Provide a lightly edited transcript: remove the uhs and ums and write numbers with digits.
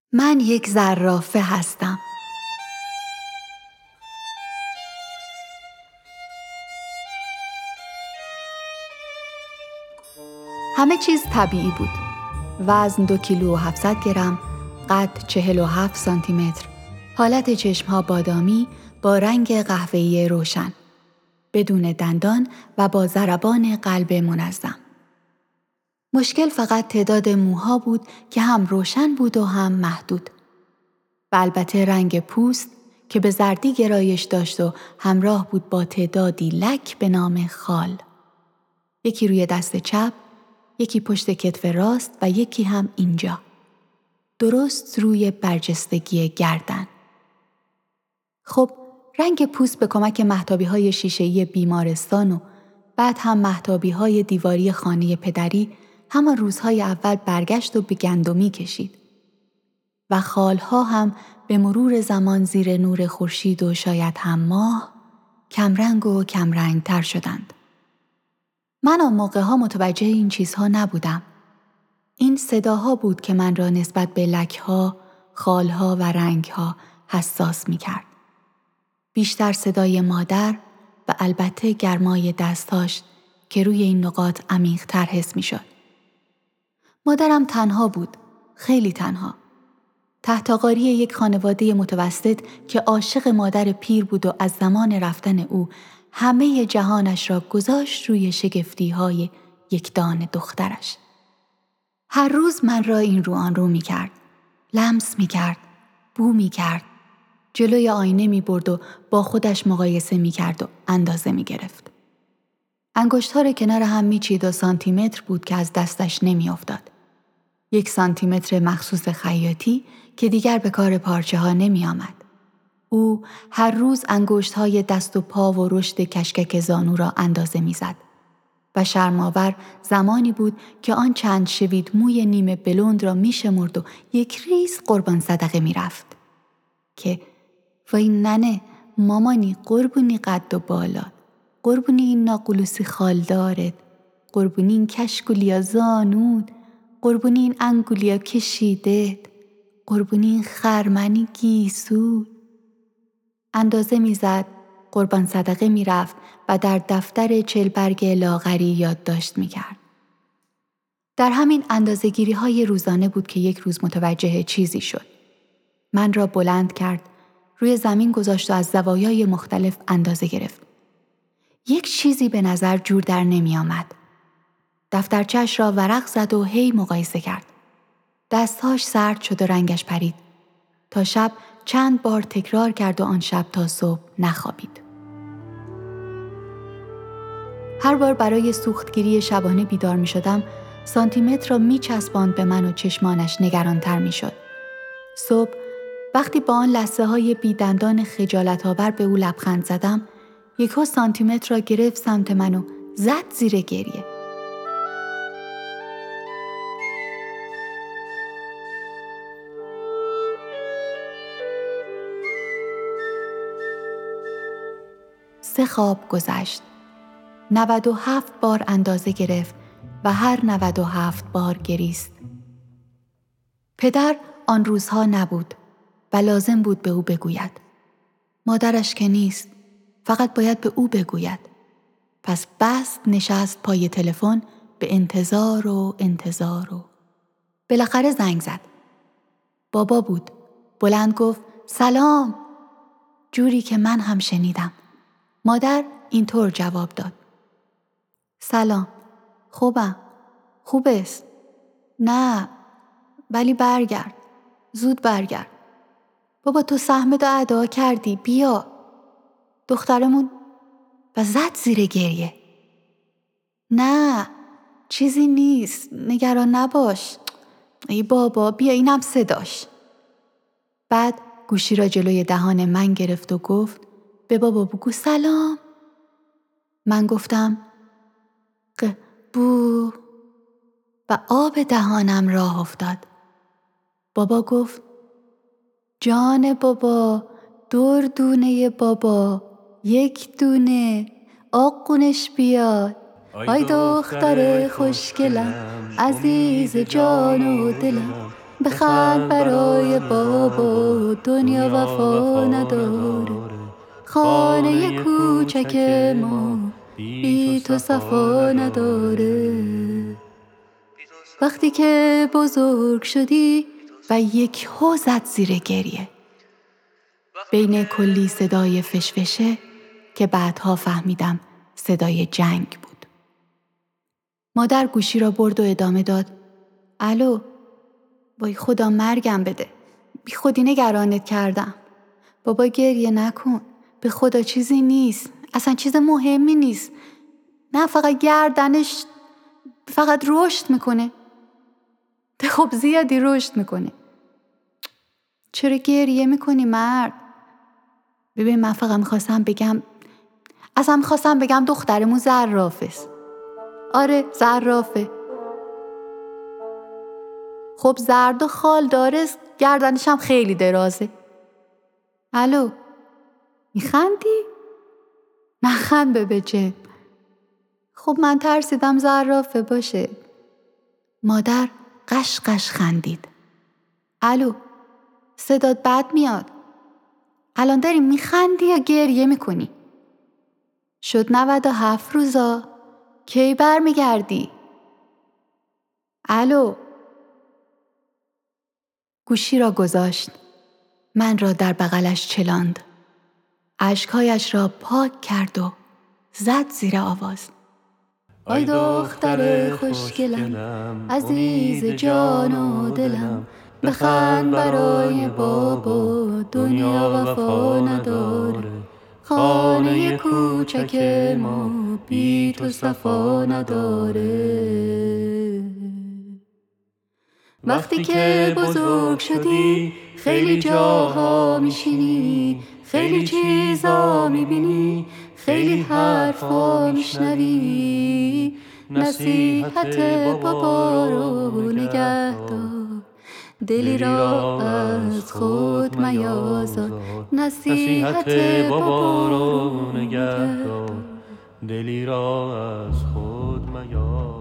من یک زرافه هستم. همه چیز طبیعی بود. وزن 2 کیلو و 700 گرم، قد 47 سانتی متر، حالت چشمها بادامی با رنگ قهوه‌ای روشن، بدون دندان و با ضربان قلب منظم. مشکل فقط تعداد موها بود که هم روشن بود و هم محدود. و البته رنگ پوست که به زردی گرایش داشت و همراه بود با تعدادی لک به نام خال. یکی روی دست چپ، یکی پشت کتف راست و یکی هم اینجا. درست روی برجستگی گردن. خب رنگ پوست به کمک مهتابی‌های شیشه‌ای بیمارستان و بعد هم مهتابی‌های دیواری خانه پدری همان روزهای اول برگشت و به گندمی کشید. و خالها هم به مرور زمان زیر نور خورشید و شاید هم ماه کمرنگ و کمرنگ‌تر شدند. من آن موقع‌ها متوجه این چیزها نبودم. این صداها بود که من را نسبت به لک‌ها، خالها و رنگ‌ها حساس می‌کرد. بیشتر صدای مادر و البته گرمای دستاش که روی این نقاط عمیق‌تر حس می‌شد. مادرم تنها بود، خیلی تنها. تحت قاری یک خانواده متوسط که عاشق مادر پیر بود و از زمان رفتن او همه جهانش را گذاشت روی شگفتی‌های یک دانه دخترش. هر روز من را این رو آن رو می کرد. لمس می کرد. بو می کرد. جلوی آینه می برد و با خودش مقایسه می کرد و اندازه می گرفت. انگشت‌ها را کنار هم می چید و سانتیمتر بود که از دستش نمی افتاد. 1 سانتیمتر مخصوص خیاطی که دیگر به کار پارچه ها نمی آمد. او هر روز انگشت‌های دست و پا و رشد کشکک زانو را اندازه می زد. و شرم‌آور زمانی بود که آن چند شوید موی نیمه بلوند را می شمرد و یک ریز قربان صدقه می رفت. که وای ننه مامانی قربونی قد و بالات، قربونی این ناقلوسی خالدارت، قربونی این کشکولیا زانود، قربونی این انگولیا کشیدت، قربونی این خرمنی گیسود. اندازه می زد، قربان صدقه می رفت و در دفتر 40 برگ لاغری یادداشت می کرد. در همین اندازه‌گیری های روزانه بود که یک روز متوجه چیزی شد. من را بلند کرد، روی زمین گذاشت و از زوایای مختلف اندازه گرفت. یک چیزی به نظر جور در نمی آمد. دفترچه‌اش را ورق زد و هی مقایسه کرد. دستهاش سرد شد و رنگش پرید. تا شب چند بار تکرار کرد و آن شب تا صبح نخوابید. هر بار برای سوختگیری شبانه بیدار می شدم، سانتیمتر را می چسباند به من و چشمانش نگرانتر می شد. صبح وقتی با آن لثه های بیدندان خجالت‌آور به او لبخند زدم، 1 سانتیمتر را گرفت سمت من و زد زیر گریه. سه خواب گذشت. 97 بار اندازه گرفت و هر 97 بار گریست. پدر آن روزها نبود و لازم بود به او بگوید. مادرش که نیست، فقط باید به او بگوید. پس بست نشست پای تلفن به انتظار و بالاخره زنگ زد. بابا بود. بلند گفت سلام. جوری که من هم شنیدم. مادر اینطور جواب داد. سلام. خوبم. خوبست. نه. ولی برگرد. زود برگرد. بابا تو سهمت رو ادا کردی. بیا. دخترمون. و زد زیر گریه. نه. چیزی نیست. نگران نباش. ای بابا بیا اینم صداش. بعد گوشی را جلوی دهان من گرفت و گفت به بابا بگو سلام. من گفتم بو و آب دهانم راه افتاد. بابا گفت جان بابا، دونه بابا، 1 دونه، آقونش بیاد. آی دختر خوشگلم، عزیز جان و دلم، بخند برای بابا، دنیا وفا نداره. خانه کوچک ما بی تو صفا نداره. وقتی که بزرگ شدی و یک هو زد زیر گریه. بین کلی صدای فشفشه که بعدها فهمیدم صدای جنگ بود. مادر گوشی را برد و ادامه داد. الو، وای خدا مرگم بده. بی خودی نگرانت کردم. بابا گریه نکن. به خدا چیزی نیست. اصلا چیز مهمی نیست. نه فقط گردنش فقط رشد میکنه. خب زیادی رشد میکنه. چرا گریه میکنی مرد؟ ببین من فقط میخواستم بگم دخترمون زرافه. آره زرافه. خب زرد و خال داره، گردنش هم خیلی درازه. الو میخندی؟ نخند ببچه. خب من ترسیدم زرافه باشه. مادر قش قش خندید. الو صدات بد میاد. الان داری میخندی یا گریه میکنی؟ شد 97 روزا. کی برمیگردی؟ الو. گوشی را گذاشت. من را در بغلش چلاند. اشکهایش را پاک کرد و زد زیر آواز. آی دختر خوشگلم، عزیز جان و دلم، بخند برای بابا، دنیا وفا نداره. خانه کوچک ما بی تو صفا نداره. وقتی که بزرگ شدی خیلی جاها میشینی، خیلی چیزا میبینی، خیلی حرفا میشنوی. نصیحت بابا رو نگه دار، دلی را از خود میازار. نصیحت بابا رو نگه دار، دلی را از خود میازار.